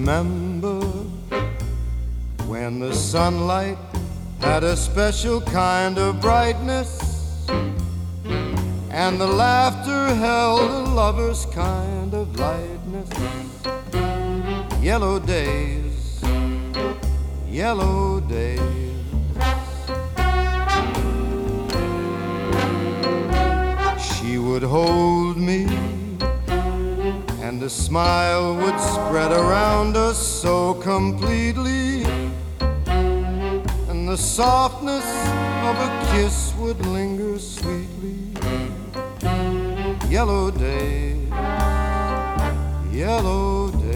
remember when the sunlight had a special kind of brightness, and the laughter held a lover's kind of lightness. Yellow days, yellow days. She would hold me, and a smile would spread around us so completely, and the softness of a kiss would linger sweetly. Yellow days, yellow days.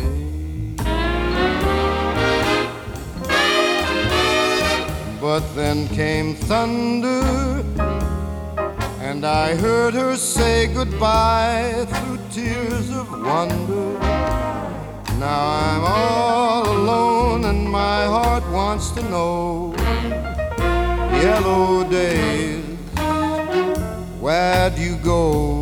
But then came thunder, and I heard her say goodbye through tears of wonder. Now I'm all alone and my heart wants to know. Yellow days, where'd you go?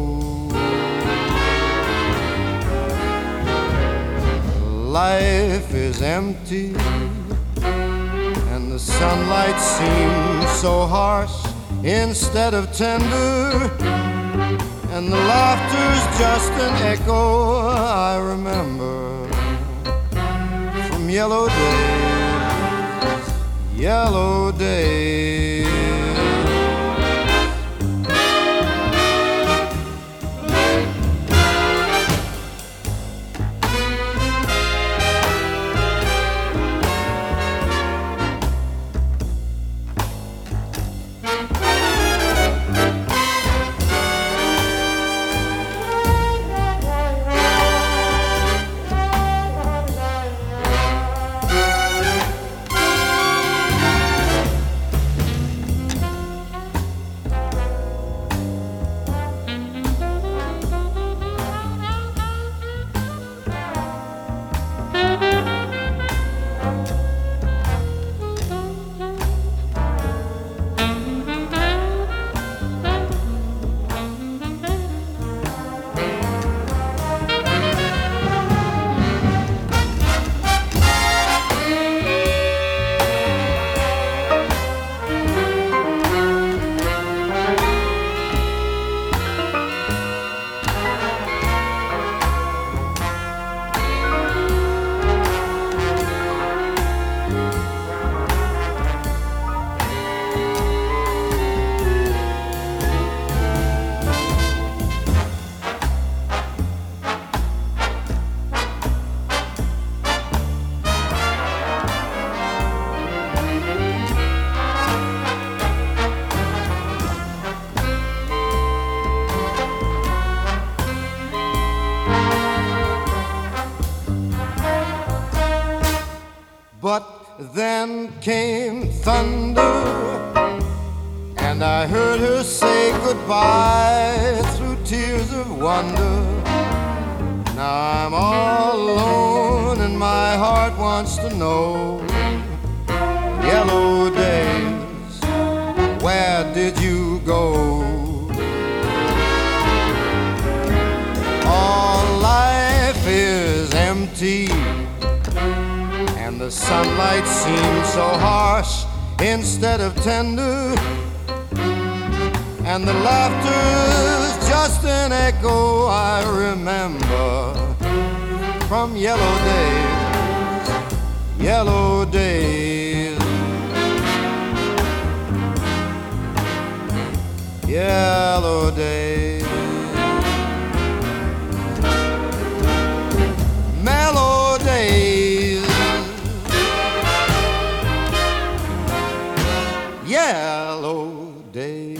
Life is empty, and the sunlight seems so harsh instead of tender, and the laughter's just an echo I remember from yellow days, yellow days. But then came thunder, and I heard her say goodbye through tears of wonder. Now I'm all alone and my heart wants to know. Yellow days, where did you go? All life is empty, and the sunlight seems so harsh instead of tender, and the laughter's just an echo I remember from yellow days, yellow days, yellow days. Mellow days, yellow days.